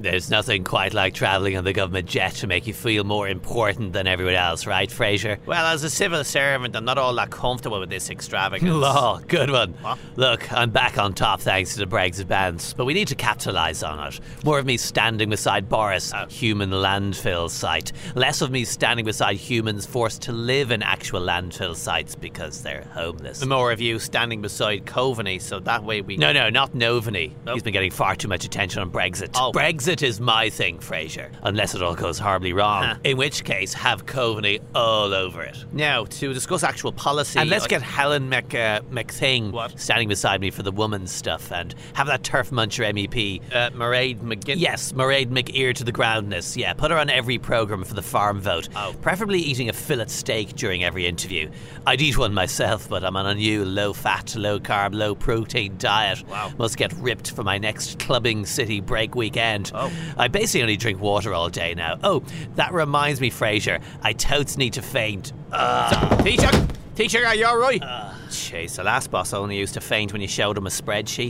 There's nothing quite like travelling on the government jet to make you feel more important than everyone else, right, Fraser? Well, as a civil servant, I'm not all that comfortable with this extravagance. Law, good one. What? Look, I'm back on top thanks to the Brexit bans, but we need to capitalise on it. More of me standing beside Boris, human landfill site. Less of me standing beside humans forced to live in actual landfill sites because they're homeless. The more of you standing beside Coveney, so that way we... No, not Noveney. Oh. He's been getting far too much attention on Brexit. Oh. Brexit is my thing, Fraser. Unless it all goes horribly wrong. Huh. In which case, have Coveney all over it. Now, to discuss actual policy... And let's get Helen McThing What? standing beside me for the woman's stuff, and have that turf muncher MEP. Mairead McGinn... Yes, Mairead McEar to the groundness. Yeah, put her on every programme for the farm vote. Oh. Preferably eating a fillet steak during every interview. I'd eat one myself, but I'm on a new low-fat, low-carb, low-protein diet. Wow. Must get ripped for my next clubbing city break weekend. Oh. I basically only drink water all day now. Oh, that reminds me, Fraser, I totes need to faint. Taoiseach, are you alright? Jeez, the last boss only used to faint when you showed him a spreadsheet.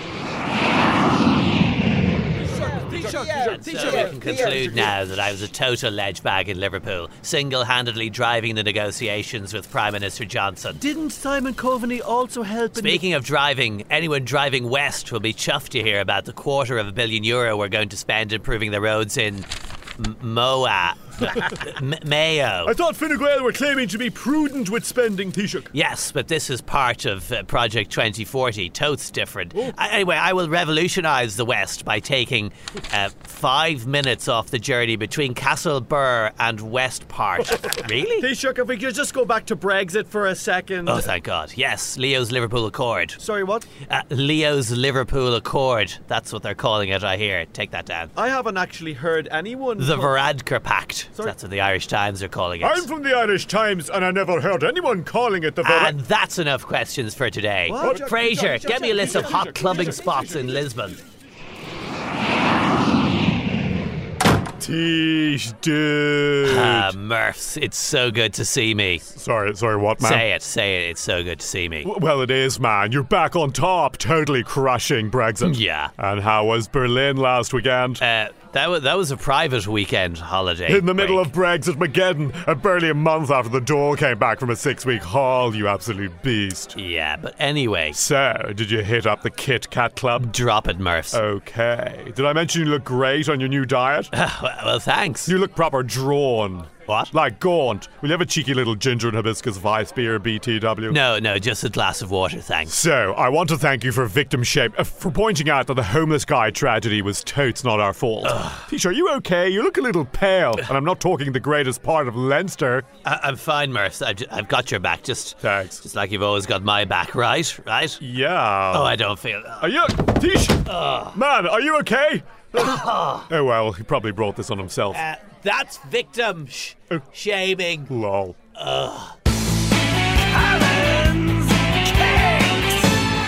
So we can conclude now that I was a total ledgebag in Liverpool, single-handedly driving the negotiations with Prime Minister Johnson. Didn't Simon Coveney also help in... Speaking of driving, anyone driving west will be chuffed to hear about the €250 million we're going to spend improving the roads in Mayo. I thought Fine Gael were claiming to be prudent with spending, Taoiseach. Yes, but this is part of Project 2040. Totes different. Anyway, I will revolutionise the West by taking 5 minutes off the journey between Castlebar and Westport. Really? Taoiseach, if we could just go back to Brexit for a second. Oh, thank God. Yes, Leo's Liverpool Accord. Sorry, what? Leo's Liverpool Accord. That's what they're calling it, I hear. Take that down. I haven't actually heard anyone... The Varadkar Pact. Sorry? That's what the Irish Times are calling it. I'm from the Irish Times and I never heard anyone calling it the And that's enough questions for today. What? Fraser, get me a list of hot clubbing spots in Lisbon. Tish, dude. Murphs, it's so good to see me. Sorry, what, man? Say it, it's so good to see me. Well, it is, man. You're back on top, totally crushing Brexit. Yeah. And how was Berlin last weekend? That was a private weekend holiday. In the middle of Brexit Mageddon, and barely a month after the Dáil came back from a 6-week haul, you absolute beast. Yeah, but anyway. So, did you hit up the Kit Kat Club? Drop it, Murphs. Okay. Did I mention you look great on your new diet? Well, thanks. You look proper drawn. What? Like gaunt. Will you have a cheeky little ginger and hibiscus vice beer, BTW? No, just a glass of water, thanks. So, I want to thank you for for pointing out that the homeless guy tragedy was totes not our fault. Tisha, are you okay? You look a little pale, and I'm not talking the greatest part of Leinster. I'm fine, Murphs. I've got your back. Thanks. Just like you've always got my back, right? Yeah. Oh, I don't feel... Are you... Tish! Man, are you okay? Oh, well, he probably brought this on himself. That's victim shaming. Lol. Alan's Cakes!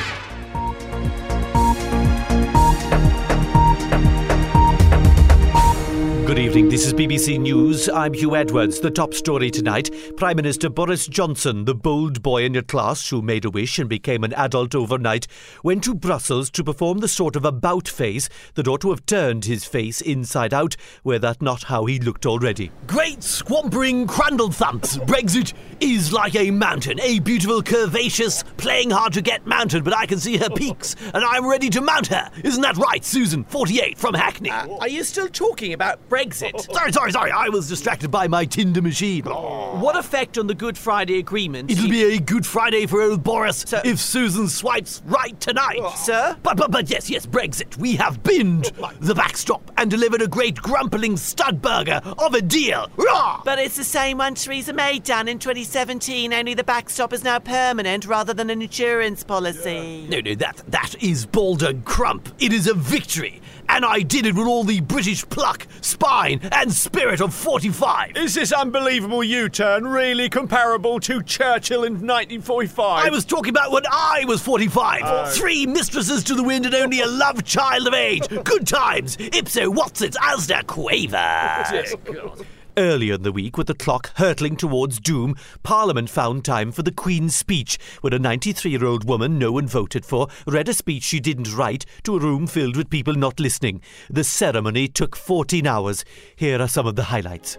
Good evening, this is BBC News. I'm Hugh Edwards. The top story tonight, Prime Minister Boris Johnson, the bold boy in your class who made a wish and became an adult overnight, went to Brussels to perform the sort of about face that ought to have turned his face inside out, were that not how he looked already. Great swampering crandall thumps. Brexit is like a mountain, a beautiful curvaceous, playing hard to get mountain, but I can see her peaks, and I'm ready to mount her. Isn't that right, Susan, 48 from Hackney? Are you still talking about Brexit? Sorry, I was distracted by my Tinder machine. What effect on the Good Friday Agreement? It'll be a good Friday for old Boris if Susan swipes right tonight. Sir? But yes, Brexit. We have binned the backstop and delivered a great grumpling stud burger of a deal. Rah! But it's the same one Theresa May done in 2017, only the backstop is now permanent rather than an insurance policy. No, that is balder crump. It is a victory. And I did it with all the British pluck, spine, and spirit of 45. Is this unbelievable U-turn really comparable to Churchill in 1945? I was talking about when I was 45. 3 mistresses to the wind and only a love child of age. Good times. Ipso Watsits Asda Quaver. Earlier in the week, with the clock hurtling towards doom, Parliament found time for the Queen's speech, where a 93-year-old woman no one voted for read a speech she didn't write to a room filled with people not listening. The ceremony took 14 hours. Here are some of the highlights.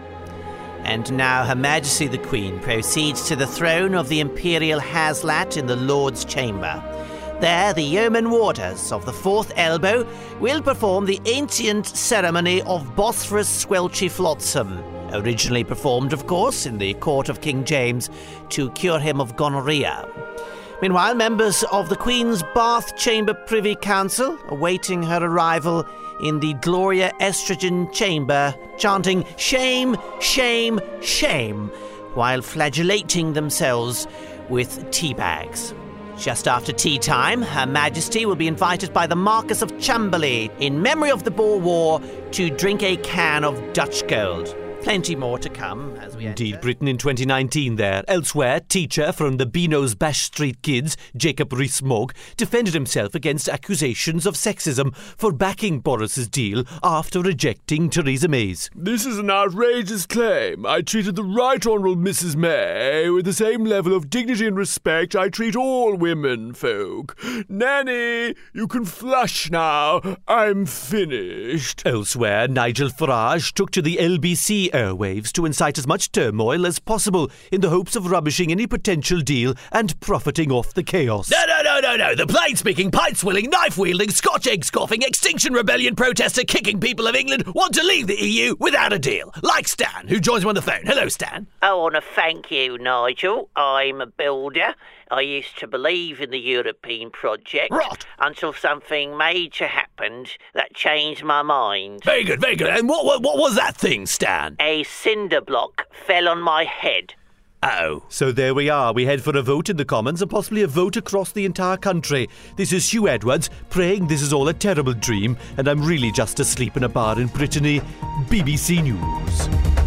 And now Her Majesty the Queen proceeds to the throne of the Imperial Haslat in the Lord's Chamber. There, the yeoman warders of the Fourth Elbow will perform the ancient ceremony of Bosphorus Squelchy Flotsam, originally performed, of course, in the court of King James to cure him of gonorrhea. Meanwhile, members of the Queen's Bath Chamber Privy Council, awaiting her arrival in the Gloria Estrogen Chamber, chanting "Shame, shame, shame," while flagellating themselves with tea bags. Just after tea time, Her Majesty will be invited by the Marquess of Chamberlain, in memory of the Boer War, to drink a can of Dutch gold. Plenty more to come as we Indeed, enter. Britain in 2019 there. Elsewhere, teacher from the Beano's Bash Street Kids, Jacob Rees-Mogg, defended himself against accusations of sexism for backing Boris's deal after rejecting Theresa May's. This is an outrageous claim. I treated the Right Honourable Mrs. May with the same level of dignity and respect I treat all women folk. Nanny, you can flush now. I'm finished. Elsewhere, Nigel Farage took to the LBC airwaves to incite as much turmoil as possible in the hopes of rubbishing any potential deal and profiting off the chaos. No. The plain-speaking, pint-swilling, knife-wielding, Scotch egg-scoffing, Extinction Rebellion protester kicking people of England want to leave the EU without a deal. Like Stan, who joins me on the phone. Hello, Stan. I want to thank you, Nigel. I'm a builder. I used to believe in the European project. Rot. Until something major happened that changed my mind. Very good. And what was that thing, Stan? A cinder block fell on my head. Uh-oh. So there we are. We head for a vote in the Commons and possibly a vote across the entire country. This is Hugh Edwards, praying this is all a terrible dream and I'm really just asleep in a bar in Brittany. BBC News.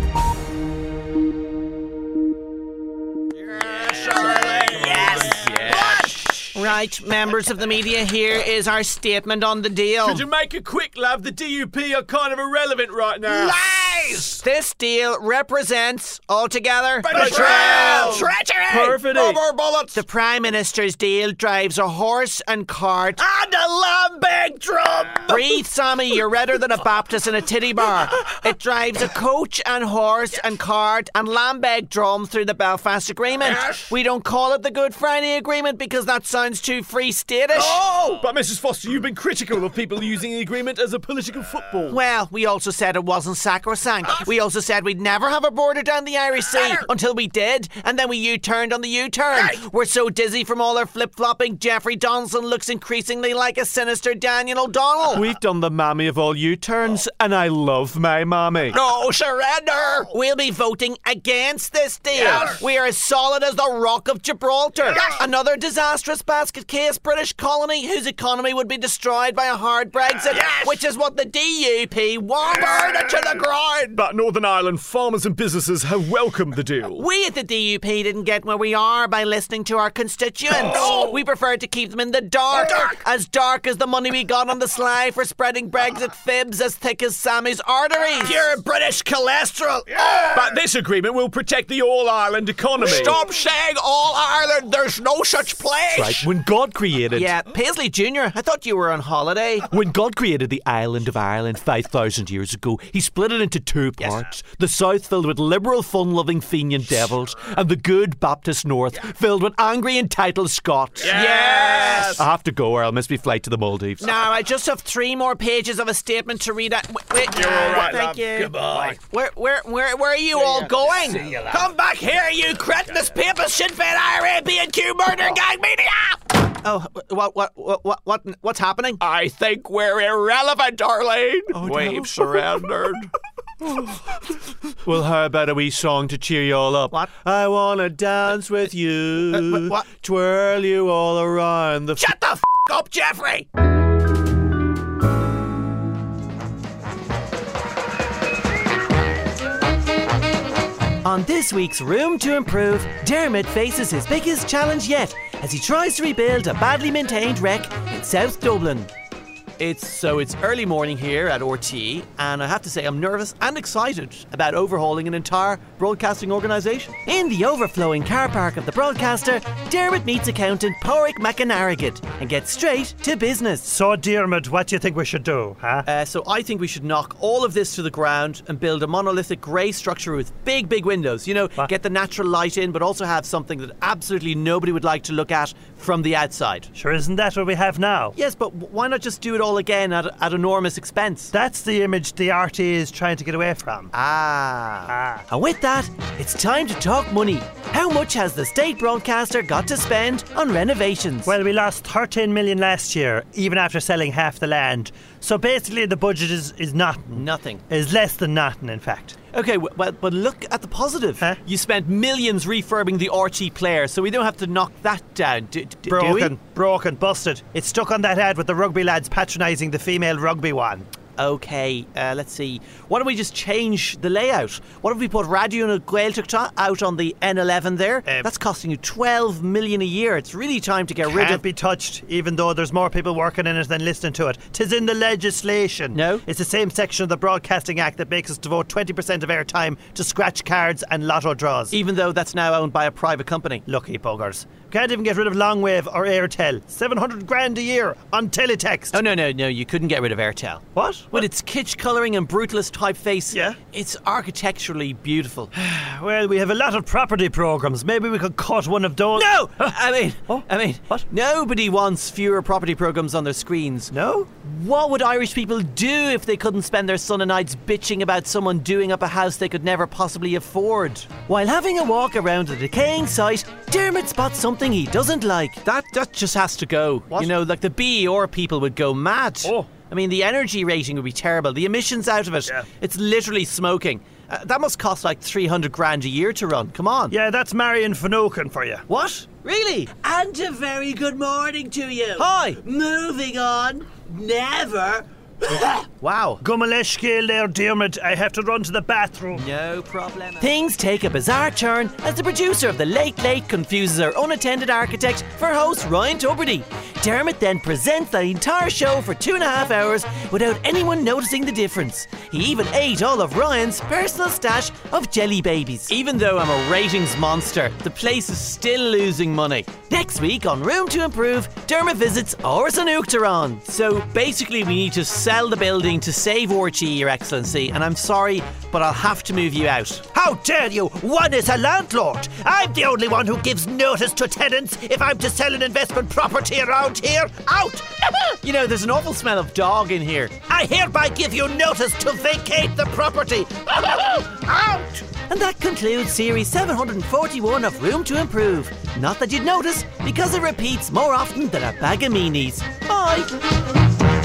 Right, members of the media, here is our statement on the deal. Could you make it quick, love? The DUP are kind of irrelevant right now. Lies! This deal represents, altogether, Betrayal! Treachery! Perfidy! Rubber bullets! The Prime Minister's deal drives a horse and cart. And a lambig drum! Breathe, Sammy, you're redder than a Baptist in a titty bar. It drives a coach and horse and cart and lambeg drum through the Belfast Agreement. Yes. We don't call it the Good Friday Agreement because that sounds too free state-ish. Oh! But Mrs. Foster, you've been critical of people using the agreement as a political football. Well, we also said it wasn't sacrosanct. We also said we'd never have a border down the Irish Sea until we did, and then we U-turned on the U-turn. We're so dizzy from all our flip-flopping, Jeffrey Donaldson looks increasingly like a sinister Daniel O'Donnell. We've done the mammy of all U-turns and I love my mammy. No surrender! We'll be voting against this deal. Yes. We are as solid as the Rock of Gibraltar. Yes. Another disastrous basket case British colony whose economy would be destroyed by a hard Brexit, Yes. which is what the DUP wants. Burn it to the ground! But Northern Ireland farmers and businesses have welcomed the deal. We at the DUP didn't get where we are by listening to our constituents. No. We preferred to keep them in the dark. As dark as the money we got on the sly for spreading Brexit fibs as thick as Sammy's arteries. Pure British cholesterol! But this agreement will protect the all-Ireland economy. Stop saying all Ireland! There's no such place! Right, when God created... Yeah, Paisley Jr., I thought you were on holiday. When God created the island of Ireland 5,000 years ago, he split it into two parts. The south filled with liberal, fun-loving Fenian devils, and the good Baptist north filled with angry, entitled Scots. Yes! I have to go or I'll miss my flight to the Maldives. Now, I just have 3 more pages of a statement to read out. Wait, You're all right, thank love. you. Goodbye. Where are you all going? Come back here, you cretinous papist, Sinn Féin, IRA, B&Q, murder gang media! Oh, what's happening? I think we're irrelevant, Darlene. We've surrendered. Well, how about a wee song to cheer you all up? What? I wanna dance with you, what? twirl you all around the... Shut the f*** up, Jeffrey! On this week's Room to Improve, Dermot faces his biggest challenge yet as he tries to rebuild a badly maintained wreck in South Dublin. It's early morning here at RTE, and I have to say I'm nervous and excited about overhauling an entire broadcasting organisation. In the overflowing car park of the broadcaster, Dermot meets accountant Porrick McAnarrigan and gets straight to business. So, Dermot, what do you think we should do, huh? So I think we should knock all of this to the ground and build a monolithic grey structure with big windows. You know, get the natural light in, but also have something that absolutely nobody would like to look at from the outside. Sure, isn't that what we have now? Yes, but why not just do it all again at enormous expense? That's the image the RTE is trying to get away from. And with that, it's time to talk money. How much has the state broadcaster got to spend on renovations? Well, we lost 13 million last year, even after selling half the land. So basically the budget is nothing. Nothing. Is less than nothing, in fact. Okay, well, but look at the positive. Huh? You spent millions refurbing the RTE player, so we don't have to knock that down. Do Broken, busted. It's stuck on that ad with the rugby lads patronising the female rugby one. Okay, let's see. Why don't we just change the layout? What if we put Radio na Gaeltachta out on the N11 there? That's costing you 12 million a year. It's really time to get rid of... Can't be touched, even though there's more people working in it than listening to it. 'Tis in the legislation. No? It's the same section of the Broadcasting Act that makes us devote 20% of our time to scratch cards and lotto draws. Even though that's now owned by a private company. Lucky buggers. Can't even get rid of Longwave or Airtel. 700 grand a year on teletext. Oh, no, you couldn't get rid of Airtel. What? With its kitsch colouring and brutalist typeface, Yeah? it's architecturally beautiful. Well, we have a lot of property programmes. Maybe we could cut one of those. No! I mean, what? Nobody wants fewer property programmes on their screens. No? What would Irish people do if they couldn't spend their Sunday nights bitching about someone doing up a house they could never possibly afford? While having a walk around the decaying site, Dermot spots something he doesn't like. That just has to go. What? You know, like the BER people would go mad. Oh. I mean, the energy rating would be terrible. The emissions out of it, it's literally smoking. That must cost like 300 grand a year to run. Come on. Yeah, that's Marion Finucane for you. What? Really? And a very good morning to you. Hi. Moving on. Never. Wow. Gumaleshkil there, Dermot. I have to run to the bathroom. No problem. Things take a bizarre turn as the producer of The Late Late confuses our unattended architect for host Ryan Tubridy. Dermot then presents the entire show for 2.5 hours without anyone noticing the difference. He even ate all of Ryan's personal stash of jelly babies. Even though I'm a ratings monster, the place is still losing money. Next week on Room to Improve, Dermot visits Áras an Uachtaráin. So basically we need to sell the building to save RTE, Your Excellency, and I'm sorry, but I'll have to move you out. How dare you? One is a landlord. I'm the only one who gives notice to tenants if I'm to sell an investment property around here. Out! You know, there's an awful smell of dog in here. I hereby give you notice to vacate the property. Out! And that concludes series 741 of Room to Improve. Not that you'd notice, because it repeats more often than a bag of meanies. Bye!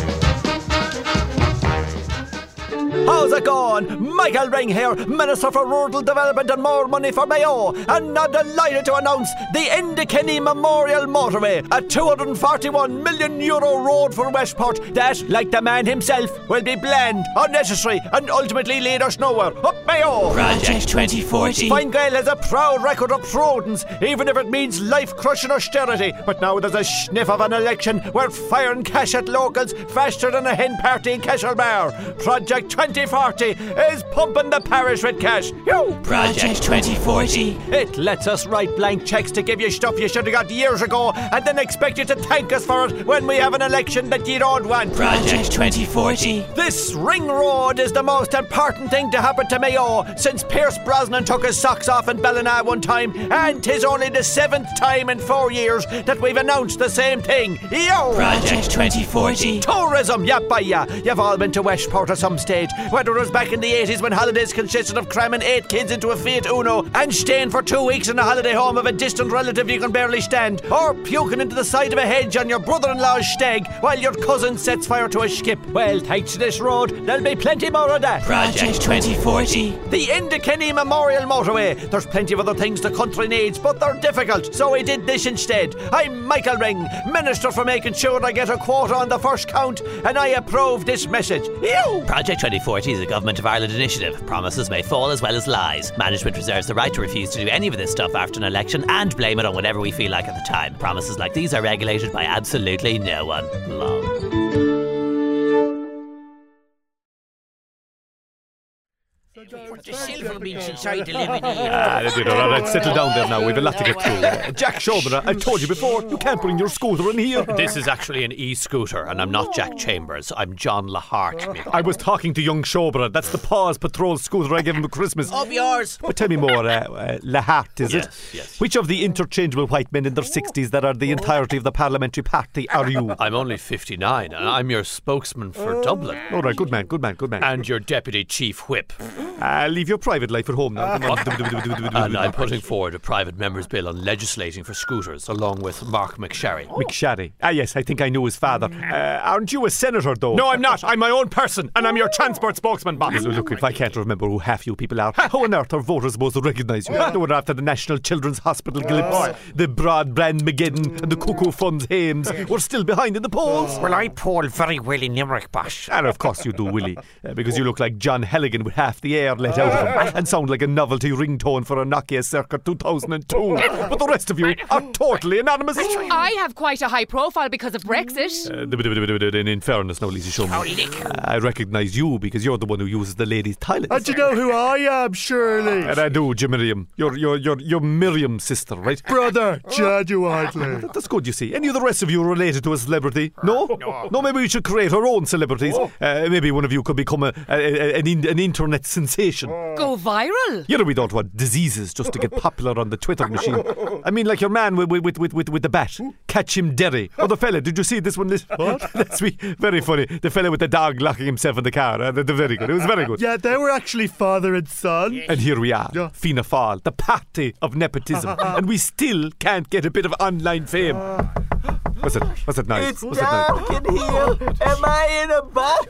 How's it going? Michael Ring here, Minister for Rural Development and More Money for Mayo, and I'm delighted to announce the Indykenny Memorial Motorway, a €241 million road for Westport that, like the man himself, will be bland, unnecessary, and ultimately lead us nowhere. Up Mayo! Project 2040. Fine Gael has a proud record of prudence, even if it means life-crushing austerity. But now there's a sniff of an election where firing cash at locals faster than a hen party in Cashel-Bar. Project 2040 is pumping the parish with cash. Project 2040. It lets us write blank checks to give you stuff you should have got years ago and then expect you to thank us for it when we have an election that you don't want. Project 2040. This ring road is the most important thing to happen to Mayo since Pierce Brosnan took his socks off in Ballina one time, and 'tis only the 7th time in 4 years that we've announced the same thing. Yo! Project 2040. Tourism, yeah, by ya. You've all been to Westport at some stage, whether it was back in the 80s when holidays consisted of cramming 8 kids into a Fiat Uno and staying for 2 weeks in the holiday home of a distant relative you can barely stand, or puking into the side of a hedge on your brother-in-law's stag while your cousin sets fire to a skip. Well, thanks to this road, there'll be plenty more of that. Project 2040. The Indykenny Memorial Motorway. There's plenty of other things the country needs, but they're difficult, so we did this instead. I'm Michael Ring, Minister for making sure I get a quota on the first count, and I approve this message. Ew! Project 2040 is a Government of Ireland initiative. Promises may fall as well as lies. Management reserves the right to refuse to do any of this stuff after an election and blame it on whatever we feel like at the time. Promises like these are regulated by absolutely no one. Lol. The silver means inside the living here. All right, settle down there now. We've a lot to get through. Jack Shobra, I told you before, you can't bring your scooter in here. This is actually an e-scooter, and I'm not Jack Chambers. I'm John Lahart. I was talking to young Shobra. That's the Paws Patrol scooter I gave him for Christmas. Of yours. But tell me more, Lahart, is it? Yes. Which of the interchangeable white men in their 60s that are the entirety of the parliamentary party are you? I'm only 59, and I'm your spokesman for Dublin. All right, good man. And your deputy chief whip. Leave your private life at home now. Come on. And I'm putting forward a private member's bill on legislating for scooters, along with Mark McSharry. McSharry. Yes, I think I knew his father. Aren't you a senator, though? No, I'm not. I'm my own person, and I'm your transport spokesman, boss. Look, if I can't remember who half you people are, how on earth are voters supposed to recognise you? No one after the National Children's Hospital glimpse, the Broadbrand Mageddon, and the Cuckoo Funds Hames. We're still behind in the polls. Well, I poll very well in Limerick, boss. And of course you do, Willie, because you look like John Halligan with half the air let out of him and sound like a novelty ringtone for a Nokia circa 2002. But the rest of you are totally anonymous. I have quite a high profile because of Brexit. In fairness, now, Lisa, show me. I recognise you because you're the one who uses the ladies' toilets. And you know who I am, Shirley? And I do, Jim Miriam. You're Miriam's sister, right? Brother, genuinely. That's good, you see. Any of the rest of you related to a celebrity? No? No, maybe we should create our own celebrities. Maybe one of you could become an internet sensation. Go viral? You know we don't want diseases just to get popular on the Twitter machine. I mean, like your man with the bat. Catch him Derry. Or the fella, did you see this one? What? That's very funny. The fella with the dog locking himself in the car. They're very good. It was very good. Yeah, they were actually father and son. And here we are, Fianna Fáil, the party of nepotism. And we still can't get a bit of online fame. What's it nice? It's dark in here. Am I in a box?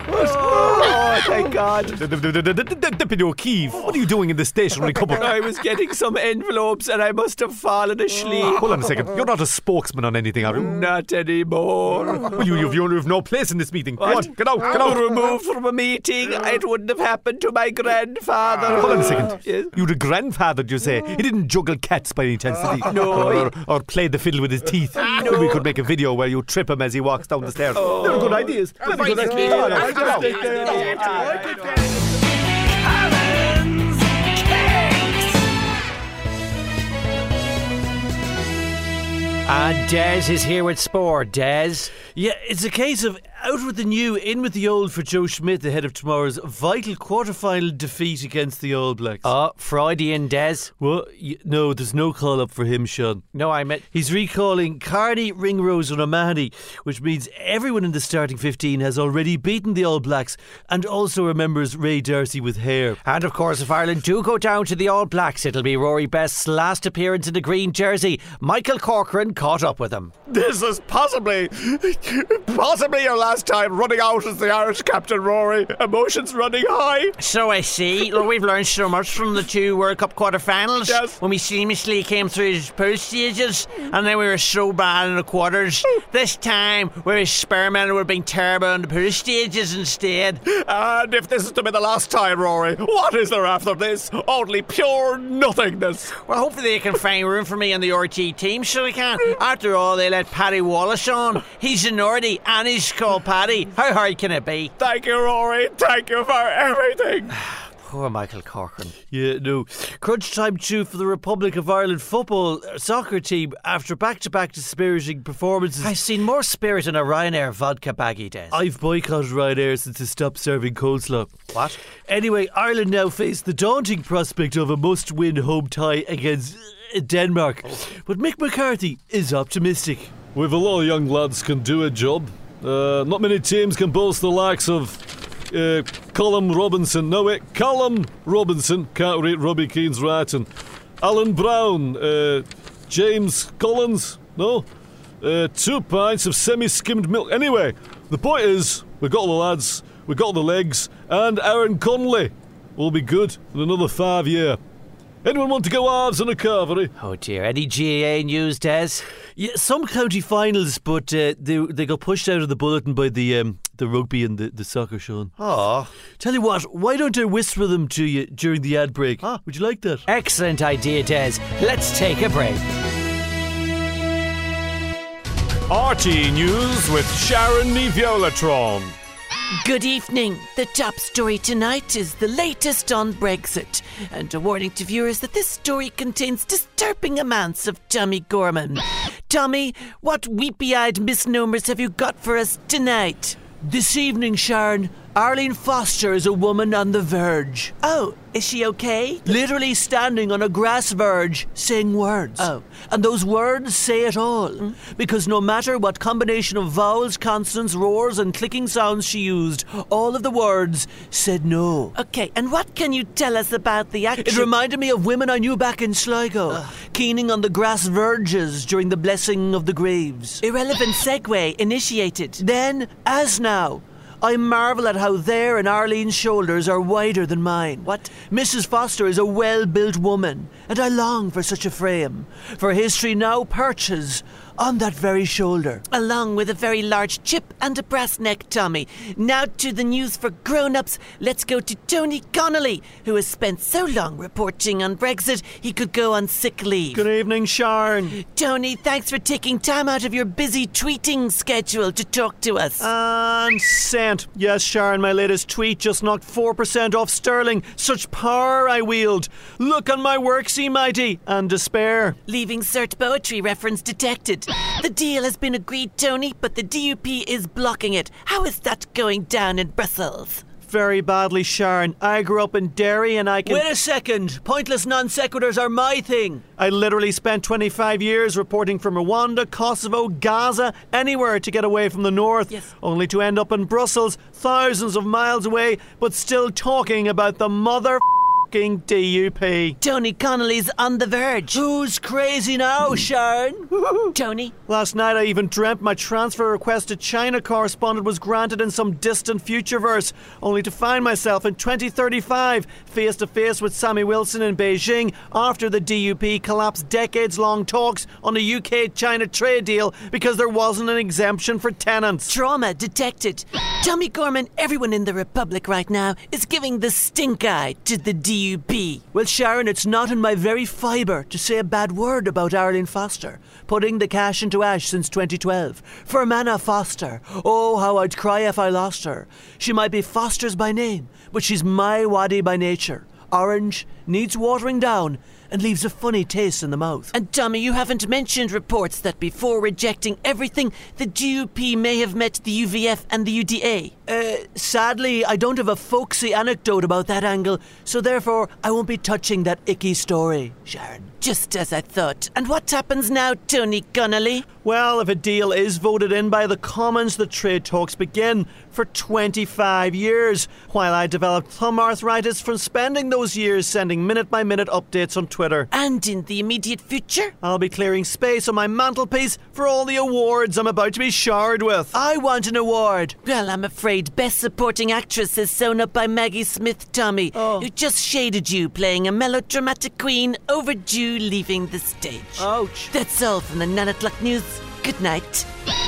Oh, thank God. Deputy O'Keefe, what are you doing in the stationery cupboard? I was getting some envelopes and I must have fallen asleep. Hold on a second. You're not a spokesman on anything, are you? Not anymore. Well, you have no place in this meeting. What? Get out. Removed from a meeting. It wouldn't have happened to my grandfather. Hold on a second. Yes. You the grandfather, you say? He didn't juggle cats by any chance, did he? No. Or play the fiddle with his teeth. No. We could make a video where you trip him as he walks down the stairs. They're good ideas. And Des is here with Sport. Des? Yeah, it's a case of out with the new, in with the old for Joe Schmidt ahead of tomorrow's vital quarter-final defeat against the All Blacks. Freudian, Des? Well, no, there's no call-up for him, Sean. No, I meant... He's recalling Carney, Ringrose and O'Mahony, which means everyone in the starting 15 has already beaten the All Blacks and also remembers Ray D'Arcy with hair. And of course, if Ireland do go down to the All Blacks, it'll be Rory Best's last appearance in the green jersey. Michael Corcoran caught up with him. This is possibly your last time running out as the Irish captain, Rory. Emotions running high. So I see. Look, we've learned so much from the two World Cup quarter-finals. Yes. When we seamlessly came through the pool stages, and then we were so bad in the quarters. This time, we're experimenting with being terrible in the pool stages instead. And if this is to be the last time, Rory, what is there after this? Only pure nothingness. Well, hopefully they can find room for me on the RT team, so they can. After all, they let Paddy Wallace on. He's an Nordy, and he's called Paddy. How hard can it be? Thank you, Rory. Thank you for everything. Poor Michael Corcoran. Yeah, no. Crunch time too for the Republic of Ireland football soccer team after back-to-back dispiriting performances. I've seen more spirit in a Ryanair vodka baggie, Des. I've boycotted Ryanair since it stopped serving coleslaw. What? Anyway, Ireland now face the daunting prospect of a must-win home tie against Denmark. But Mick McCarthy is optimistic. We've a lot of young lads can do a job. Not many teams can boast the likes of Callum Robinson. No, wait, Callum Robinson. Can't read Robbie Keane's writing. Alan Brown. James Collins. No. 2 pints of semi-skimmed milk. Anyway, the point is, we've got the lads, we've got the legs, and Aaron Connolly will be good in another 5 years. Anyone want to go halves on a carvery? Oh dear, any GAA news, Des? Yeah, some county finals, but they got pushed out of the bulletin by the rugby and the soccer, Sean. Oh. Tell you what, why don't I whisper them to you during the ad break? Would you like that? Excellent idea, Des. Let's take a break. RT News with Sharon Ní Violatron. Good evening. The top story tonight is the latest on Brexit. And a warning to viewers that this story contains disturbing amounts of Tommy Gorman. Tommy, what weepy-eyed misnomers have you got for us tonight? This evening, Sharon, Arlene Foster is a woman on the verge. Oh, is she okay? Literally standing on a grass verge, saying words. Oh. And those words say it all. Because no matter what combination of vowels, consonants, roars and clicking sounds she used, all of the words said no. Okay, and what can you tell us about the action? It reminded me of women I knew back in Sligo, keening on the grass verges during the blessing of the graves. Irrelevant segue initiated. Then, as now, I marvel at how their and Arlene's shoulders are wider than mine. What? Mrs. Foster is a well-built woman, and I long for such a frame. For history now perches on that very shoulder. Along with a very large chip and a brass neck, Tommy. Now to the news for grown-ups. Let's go to Tony Connolly, who has spent so long reporting on Brexit he could go on sick leave. Good evening, Sharon. Tony, thanks for taking time out of your busy tweeting schedule to talk to us. And sent. Yes, Sharon, my latest tweet just knocked 4% off sterling. Such power I wield. Look on my work, see mighty, and despair. Leaving cert poetry reference detected. The deal has been agreed, Tony, but the DUP is blocking it. How is that going down in Brussels? Very badly, Sharon. I grew up in Derry and I can... Wait a second. Pointless non sequiturs are my thing. I literally spent 25 years reporting from Rwanda, Kosovo, Gaza, anywhere to get away from the north. Yes. Only to end up in Brussels, thousands of miles away, but still talking about the DUP. Tony Connolly's on the verge. Who's crazy now, Sharon? Tony? Last night I even dreamt my transfer request to China correspondent was granted in some distant futureverse, only to find myself in 2035 face to face with Sammy Wilson in Beijing after the DUP collapsed decades-long talks on a UK-China trade deal because there wasn't an exemption for tenants. Trauma detected. Tommy Gorman, everyone in the Republic right now is giving the stink eye to the DUP. Well, Sharon, it's not in my very fibre to say a bad word about Arlene Foster, putting the cash into ash since 2012. Fermanagh Foster, oh, how I'd cry if I lost her. She might be Foster's by name, but she's my waddy by nature. Orange, needs watering down, and leaves a funny taste in the mouth. And Tommy, you haven't mentioned reports that before rejecting everything, the DUP may have met the UVF and the UDA. Sadly, I don't have a folksy anecdote about that angle, so therefore I won't be touching that icky story, Sharon. Just as I thought. And what happens now, Tony Connolly? Well, if a deal is voted in by the Commons, the trade talks begin for 25 years, while I developed thumb arthritis from spending those years sending minute-by-minute updates on Twitter. And in the immediate future? I'll be clearing space on my mantelpiece for all the awards I'm about to be showered with. I want an award. Well, I'm afraid Best Supporting Actress is sewn up by Maggie Smith, Tommy, who just shaded you playing a melodramatic queen overdue leaving the stage. Ouch. That's all from the 9 o'clock news. Good night.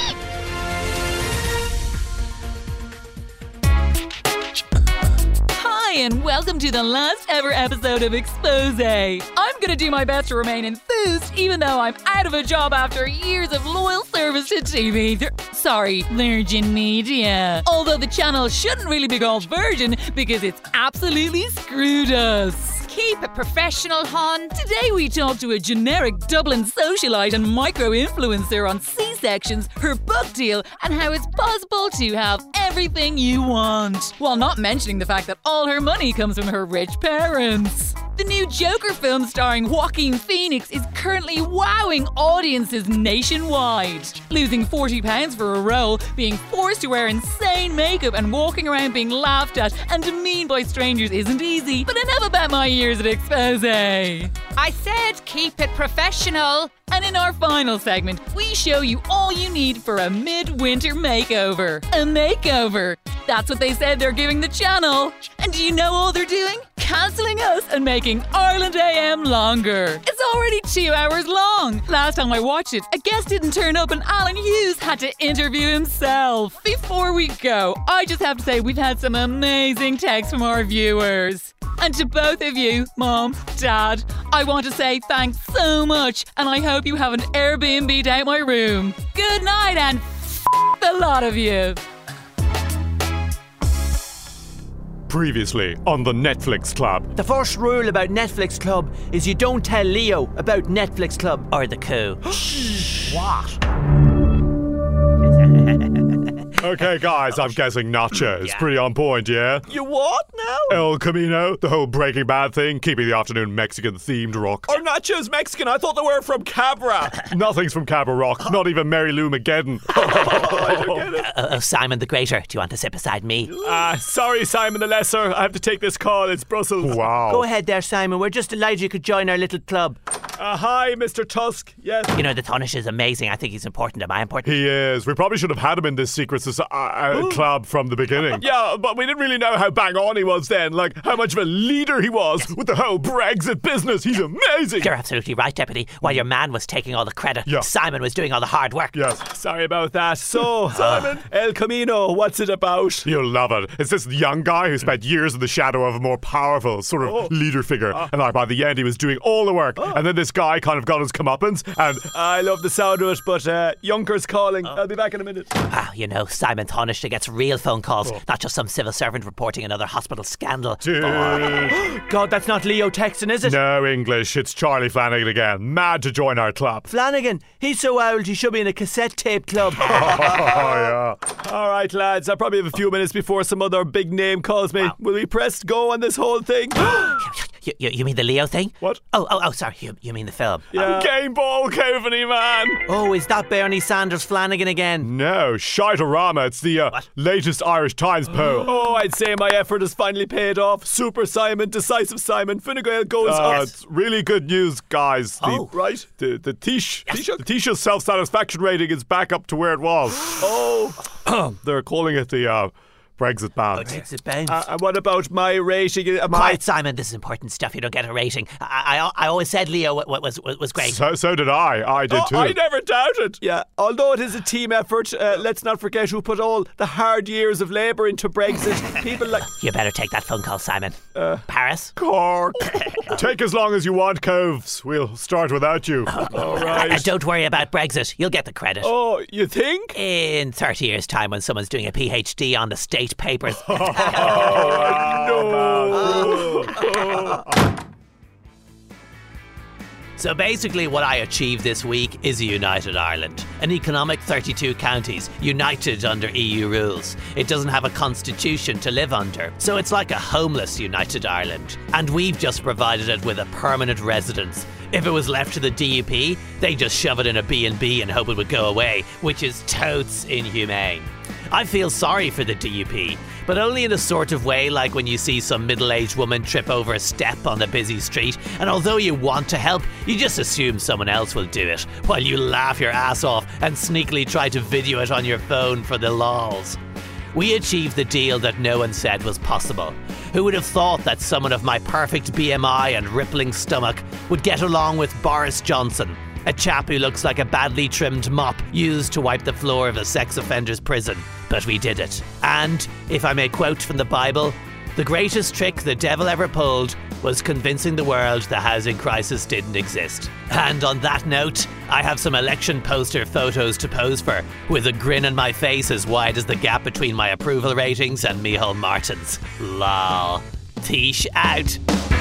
Hi, and welcome to the last ever episode of Expose. I'm gonna do my best to remain enthused, even though I'm out of a job after years of loyal service to TV. Virgin Media. Although the channel shouldn't really be called Virgin because it's absolutely screwed us. Keep it professional, hon. Today we talk to a generic Dublin socialite and micro-influencer on C-sections, her book deal, and how it's possible to have everything you want, while not mentioning the fact that all her money comes from her rich parents. The new Joker film starring Joaquin Phoenix is currently wowing audiences nationwide. Losing £40 for a role, being forced to wear insane makeup and walking around being laughed at and demeaned by strangers isn't easy, but I never bet my years at Expose. I said keep it professional. And in our final segment, we show you all you need for a midwinter makeover. A makeover. That's what they said they're giving the channel. And do you know all they're doing? Cancelling us and making Ireland AM longer. It's already 2 hours long. Last time I watched it, a guest didn't turn up and Alan Hughes had to interview himself. Before we go, I just have to say we've had some amazing texts from our viewers. And to both of you, Mom, Dad, I want to say thanks so much, and I hope you haven't Airbnb'd out my room. Good night and the lot of you. Previously on the Netflix Club. The first rule about Netflix Club is you don't tell Leo about Netflix Club. Or the coup. What? Okay, guys, I'm guessing nachos. Pretty on point, yeah? You what now? El Camino, the whole Breaking Bad thing, keeping the afternoon Mexican-themed rock. Are nachos Mexican? I thought they were from Cabra. Nothing's from Cabra Rock, not even Mary Lou McGeddon. I don't get it. Simon the Greater, do you want to sit beside me? Sorry, Simon the Lesser. I have to take this call. It's Brussels. Wow. Go ahead there, Simon. We're just delighted you could join our little club. Hi, Mr. Tusk. Yes. You know, the Tonish is amazing. I think he's important. Am I important? He is. We probably should have had him in this secret club from the beginning. Yeah, but we didn't really know how bang on he was then. Like, how much of a leader he was with the whole Brexit business. He's amazing. You're absolutely right, Deputy. While your man was taking all the credit, Simon was doing all the hard work. Yes. Sorry about that. So, Simon, El Camino, what's it about? You'll love it. It's this young guy who spent years in the shadow of a more powerful sort of leader figure. And like by the end, he was doing all the work. And then this guy kind of got his comeuppance. And I love the sound of it, but Junker's calling. I'll be back in a minute. You know, Simon Tonish gets real phone calls, not just some civil servant reporting another hospital scandal. God, that's not Leo texting, is it? No English. It's Charlie Flanagan again. Mad to join our club. Flanagan, he's so old he should be in a cassette tape club. Yeah. All right, lads. I probably have a few minutes before some other big name calls me. Will we press go on this whole thing? You mean the Leo thing? What? Oh, sorry. You mean the film? Yeah. Game ball, Coveney, man. Oh, is that Bernie Sanders Flanagan again? No, Shite-O-Rama. It's the latest Irish Times poll. Oh, I'd say my effort has finally paid off. Super Simon, decisive Simon, Fine Gael goes up. It's really good news, guys. Right. The Taoiseach self-satisfaction rating is back up to where it was. They're calling it the Brexit ban. Brexit ban. And what about my rating? Quiet, Simon. This is important stuff. You don't get a rating. I always said Leo was great. So did I. I did too. I never doubted. Yeah. Although it is a team effort, let's not forget who put all the hard years of labour into Brexit. People like... You better take that phone call, Simon. Paris? Cork. Take as long as you want, Coves. We'll start without you. All right. Don't worry about Brexit. You'll get the credit. Oh, you think? In 30 years' time when someone's doing a PhD on the state papers. So basically what I achieved this week is a united Ireland. An economic 32 counties, united under EU rules. It doesn't have a constitution to live under. So it's like a homeless united Ireland. And we've just provided it with a permanent residence. If it was left to the DUP, they'd just shove it in a B&B and hope it would go away, which is totes inhumane. I feel sorry for the DUP, but only in a sort of way like when you see some middle-aged woman trip over a step on a busy street, and although you want to help, you just assume someone else will do it, while you laugh your ass off and sneakily try to video it on your phone for the lols. We achieved the deal that no one said was possible. Who would have thought that someone of my perfect BMI and rippling stomach would get along with Boris Johnson, a chap who looks like a badly trimmed mop used to wipe the floor of a sex offender's prison. But we did it. And, if I may quote from the Bible, the greatest trick the devil ever pulled was convincing the world the housing crisis didn't exist. And on that note, I have some election poster photos to pose for, with a grin on my face as wide as the gap between my approval ratings and Micheál Martin's. Lol. Tish out.